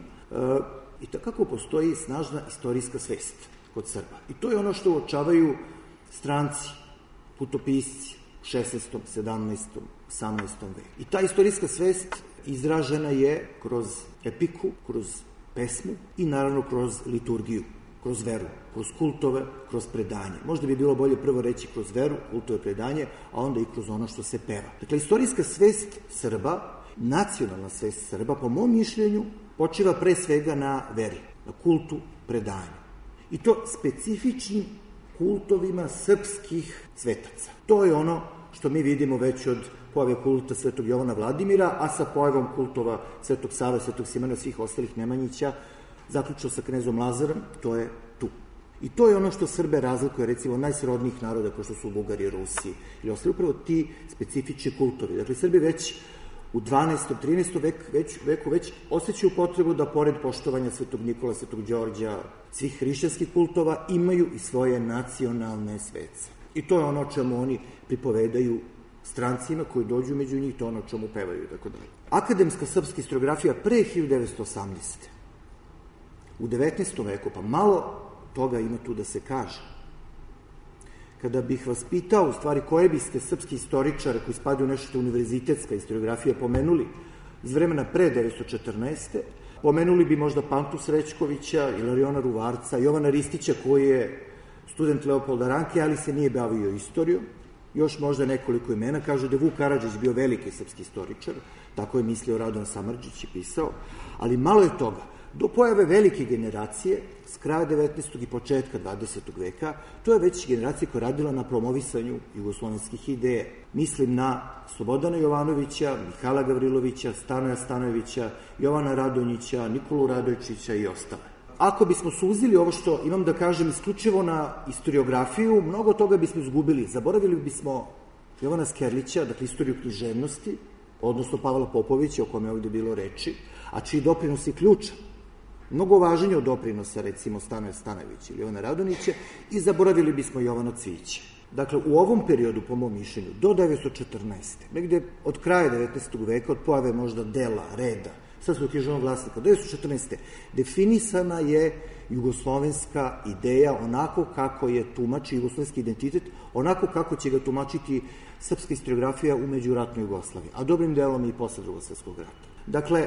i takako postoji snažna istorijska svest kod Srba. I to je ono što uočavaju stranci, putopisci u šesnaestom, sedamnaestom, osamnaestom veku. I ta istorijska svest izražena je kroz epiku, kroz pesmu i naravno kroz liturgiju, kroz veru, kroz kultove, kroz predanje. Možda bi bilo bolje prvo reći kroz veru, kultove, predanje, a onda i kroz ono što se peva. Dakle, istorijska svest Srba, nacionalna svest Srba, po mom mišljenju, počiva pre svega na veri, na kultu, predanju. I to specifičnim kultovima srpskih svetaca. To je ono što mi vidimo već od pojave kulta Svetog Jovana Vladimira, a sa pojavom kultova Svetog Save, Svetog Simona, svih ostalih Nemanjića, zaključno sa knezom Lazarom, to je tu. I to je ono što Srbe razlikuje, recimo, najsrodnijih naroda, kao što su Bugari, Rusi, ili ostali upravo ti specifični kultovi. Dakle, Srbi već u dvanaestom, trinaestom veku već, veku već osjećaju potrebu da, pored poštovanja Svetog Nikola, Svetog Đorđa, svih hrišćanskih kultova, imaju i svoje nacionalne svece. I to je ono o čemu oni pripovedaju strancima koji dođu među njih, to ono o čemu pevaju i tako dalje. Akademska srpska istoriografija pre hiljadu devetsto osamnaeste. U devetnaestom veku, pa malo toga ima tu da se kaže. kada bih vas pitao, u stvari, koje biste srpski istoričare koji spadaju u nešto univerzitetska historiografija pomenuli iz vremena pre devetsto četrnaeste. Pomenuli bi možda Pantu Srećkovića, Ilariona Ruvarca, Jovana Ristića koji je student Leopolda Ranke, ali se nije bavio istorijom. Još možda nekoliko imena. Kažu da je Vuk Karadžić bio veliki srpski istoričar, tako je mislio Radovan Samardžić i pisao, ali malo je toga. Do pojave velike generacije, s kraja devetnaestog i početka dvadesetog veka, to je već generacija koja je radila na promovisanju jugoslovenskih ideja. Mislim na Slobodana Jovanovića, Mihajla Gavrilovića, Stanoja Stanojevića, Jovana Radonjića, Nikolu Radojčića i ostale. Ako bismo suzili ovo što imam da kažem isključivo na historiografiju, mnogo toga bismo izgubili. Zaboravili bismo Jovana Skerlića, dakle istoriju književnosti, odnosno Pavla Popovića, o kome je ovde bilo reči, a čiji doprinos je ključan. Mnogo važnije od doprinosa, recimo, Stanoja Stanojevića ili Jovana Radonjića, i zaboravili bismo Jovana Cvijića. Dakle, u ovom periodu, po mom mišljenju, do devetsto četrnaeste, negde od kraja devetnaestog veka, od pojave možda dela, reda, srpskog književnog glasnika, do devetsto četrnaeste. definisana je jugoslovenska ideja onako kako je tumači jugoslovenski identitet, onako kako će ga tumačiti srpska historiografija u međuratnoj Jugoslaviji, a dobrim delom i posle Drugog svjetskog rata. Dakle,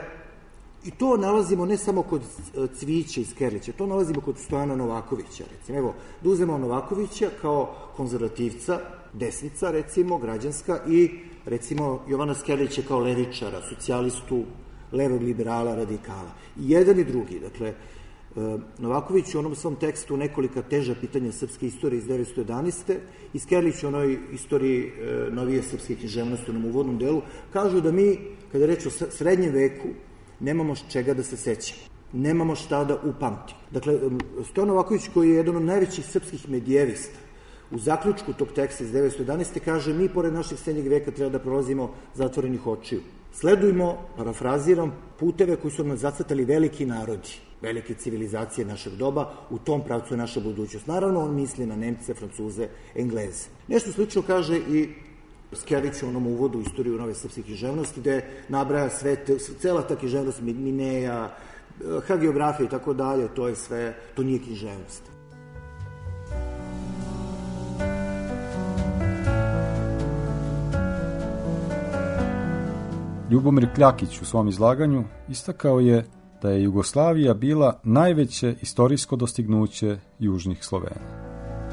i to nalazimo ne samo kod Cvijića i Skerlića, to nalazimo kod Stojana Novakovića, recimo. Evo, da uzmemo Novakovića kao konzervativca, desnica, recimo, građanska, i, recimo, Jovana Skerlića kao levičara, socijalistu, levog liberala, radikala. I jedan i drugi. Dakle, Novaković u onom svom tekstu Nekolika teža pitanja srpske istorije iz devetsto jedanaeste i Skerlić u onoj istoriji novije srpske književnosti u onom uvodnom delu, kažu da mi, kada je reč o srednjem veku, nemamo čega da se sećamo. Nemamo šta da upamtimo. Dakle, Stojan Novaković, koji je jedan od najvećih srpskih medijevista, u zaključku tog teksta iz devetsto jedanaeste kaže: mi, pored našeg srednjeg veka, treba da prolazimo zatvorenih očiju. Sledujmo, parafraziram, puteve koji su nam zacrtali veliki narodi, velike civilizacije našeg doba, u tom pravcu je naša budućnost. Naravno, on misli na Nemce, Francuze, Engleze. Nešto slično kaže i Skerlić u onom uvodu u istoriju nove srpske književnosti, gde nabraja sve, cela ta književnost, Mineja, hagiografija i tako dalje, to je sve, to nije književnost. Ljubomir Kljakić u svom izlaganju istakao je da je Jugoslavija bila najveće istorijsko dostignuće južnih Slovena.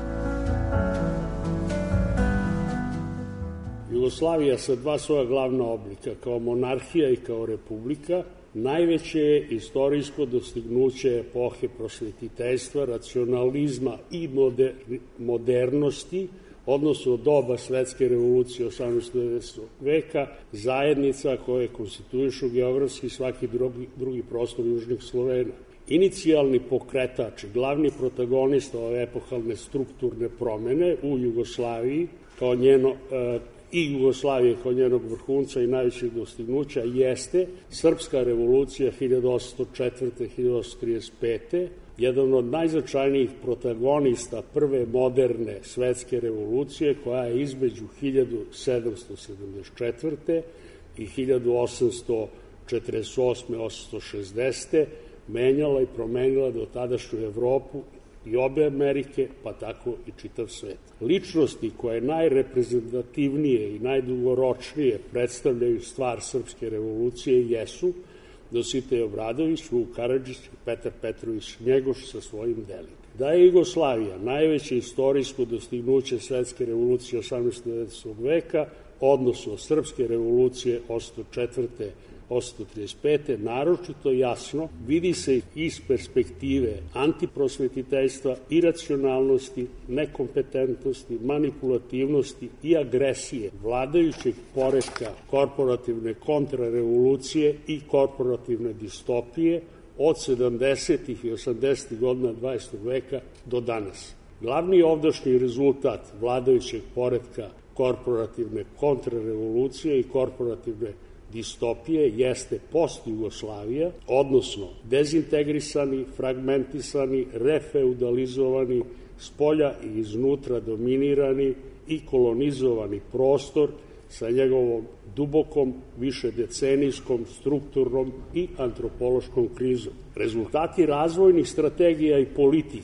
Jugoslavija sa dva svoja glavna oblika, kao monarhija i kao republika, najveće je istorijsko dostignuće epohe prosvetiteljstva, racionalizma i moder, modernosti, odnosno doba svetske revolucije osamnaestog devetnaestog veka, zajednica koje konstituišu geografski svaki drugi, drugi prostor južnih Slovena. Inicijalni pokretač, glavni protagonista ove epohalne strukturne promene u Jugoslaviji, kao njeno, e, i Jugoslavije kao njenog vrhunca i najvećeg dostignuća, jeste Srpska revolucija hiljadu osamsto četvrte do hiljadu osamsto trideset pete. Jedan od najznačajnijih protagonista prve moderne svetske revolucije, koja je između hiljadu sedamsto sedamdeset četvrte i hiljadu osamsto četrdeset osme do osamsto šezdesete menjala i promenila do tadašnju Evropu i obe Amerike, pa tako i čitav svet. Ličnosti koje najreprezentativnije i najdugoročnije predstavljaju stvar srpske revolucije jesu Dositej Obradović, Vuk Karadžić i Petar Petrović Njegoš sa svojim delima. Da je Jugoslavija najveće istorijsko dostignuće svetske revolucije osamnaestog i devetnaestog veka, odnosno srpske revolucije osamsto četvrte do osamsto trideset pete, naročito jasno vidi se iz perspektive antiprosvetiteljstva, iracionalnosti, nekompetentnosti, manipulativnosti i agresije vladajućeg poretka korporativne kontrarevolucije i korporativne distopije od sedamdesetih i osamdesetih godina dvadesetog veka do danas. Glavni ovdašnji rezultat vladajućeg poretka korporativne kontrarevolucije i korporativne distopije jeste post-Jugoslavija, odnosno dezintegrisani, fragmentisani, refeudalizovani, spolja i iznutra dominirani i kolonizovani prostor sa njegovom dubokom, višedecenijskom, strukturnom i antropološkom krizom. Rezultati razvojnih strategija i politika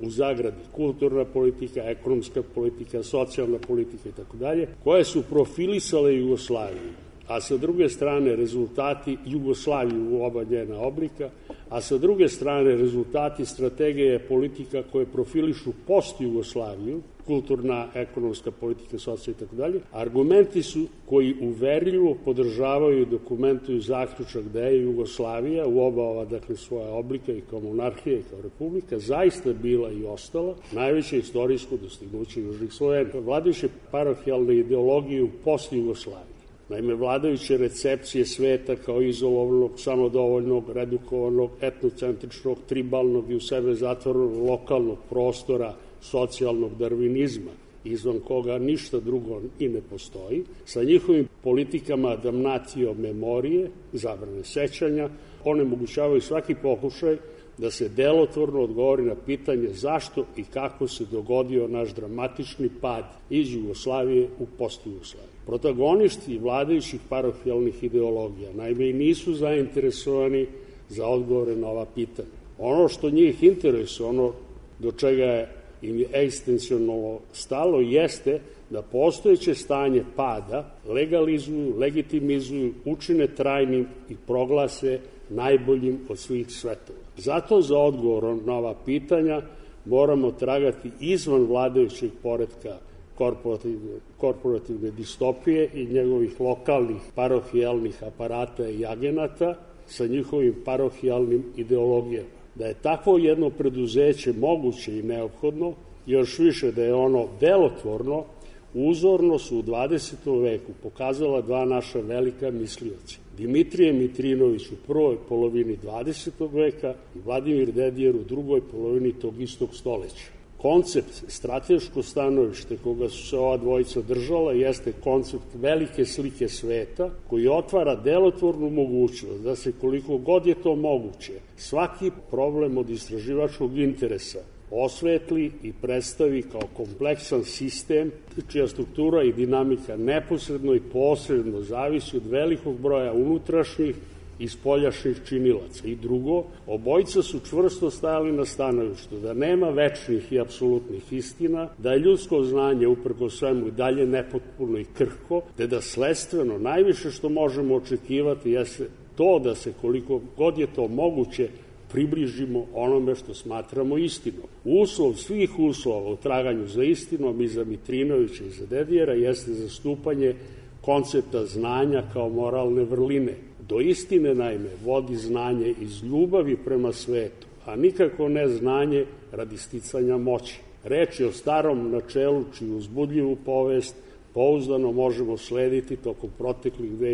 u zagradi kulturna politika, ekonomska politika, socijalna politika i tako dalje, koje su profilisale Jugoslaviju, a sa druge strane rezultati Jugoslaviju u oba njena oblika, a sa druge strane rezultati strategije politika koje profilišu post-Jugoslaviju, kulturna, ekonomska politika, socijalna i tako dalje, argumenti su koji uverljivo podržavaju i dokumentuju zaključak da je Jugoslavija u oba ova, dakle, svoja oblika i kao monarhija i kao republika zaista bila i ostala najveće istorijsko dostignuće južnih Slovena. Vladajuće parohijalne ideologije u post-Jugoslaviji. Naime, vladajuće recepcije sveta kao izolovanog, samodovoljnog, redukovanog, etnocentričnog, tribalnog i u sebe zatvorenog lokalnog prostora, socijalnog darvinizma, izvan koga ništa drugo i ne postoji, sa njihovim politikama damnatio memorije, zabrane sećanja, onemogućavaju svaki pokušaj da se delotvorno odgovori na pitanje zašto i kako se dogodio naš dramatični pad iz Jugoslavije u post-Jugoslaviju. Protagonisti vladajućih parohijalnih ideologija naime i nisu zainteresovani za odgovore na ova pitanja. Ono što njih interesuje, ono do čega je im je egzistencionalno stalo, jeste da postojeće stanje pada legalizuju, legitimizuju, učine trajnim i proglase najboljim od svih svetova. Zato za odgovor na ova pitanja moramo tragati izvan vladajućeg poretka korporativne, korporativne distopije i njegovih lokalnih parohijalnih aparata i agenata sa njihovim parohijalnim ideologijama. Da je takvo jedno preduzeće moguće i neophodno, još više da je ono delotvorno, uzorno su u dvadesetom veku pokazala dva naša velika mislioca. Dimitrije Mitrinović u prvoj polovini dvadesetog veka i Vladimir Dedijer u drugoj polovini tog istog stoleća. Koncept, strateško stanovište koga su se ova dvojica držala jeste koncept velike slike sveta koji otvara delotvornu mogućnost da se koliko god je to moguće svaki problem od istraživačkog interesa osvetli i predstavi kao kompleksan sistem čija struktura i dinamika neposredno i posredno zavisi od velikog broja unutrašnjih i spoljašnjih činilaca. I drugo, obojica su čvrsto stajali na stanovištu da nema večnih i apsolutnih istina, da je ljudsko znanje uprko svemu i dalje nepotpuno i krhko, te da sledstveno najviše što možemo očekivati jeste to da se koliko god je to moguće približimo onome što smatramo istinom. Uslov svih uslova u traganju za istinom i za Mitrinovića i za Dedijera jeste zastupanje koncepta znanja kao moralne vrline. Do istine, naime, vodi znanje iz ljubavi prema svetu, a nikako ne znanje radi sticanja moći. Reč je o starom načelu čiju uzbudljivu povest pouzdano možemo slediti tokom proteklih dve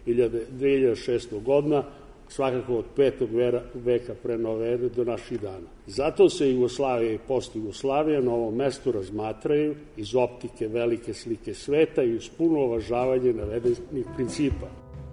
hiljade šeststo godina, svakako od petog veka pre nove ere do naših dana. Zato se Jugoslavija i post-Jugoslavija na ovom mestu razmatraju iz optike velike slike sveta i uz puno uvažavanje navedenih principa.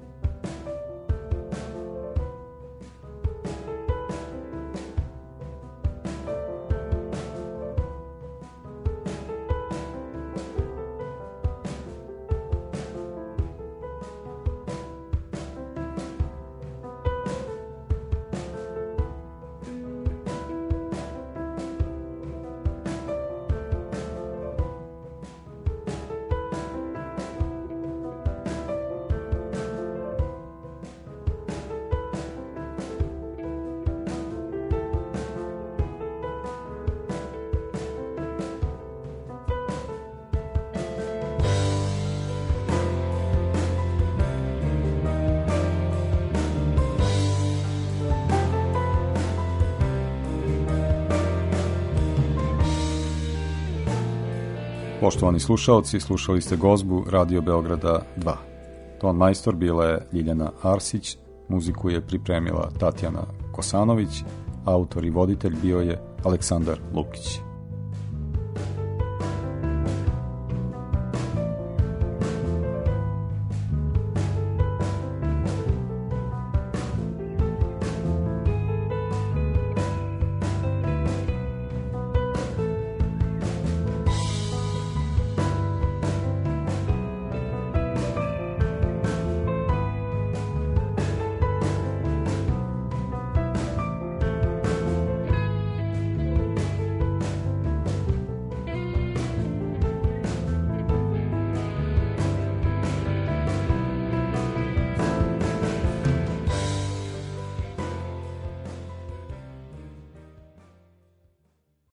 Poštovani slušaoci, slušali ste gozbu Radio Beograda dva. Ton majstor bila je Ljiljana Arsić, muziku je pripremila Tatjana Kosanović, autor i voditelj bio je Aleksandar Lukić.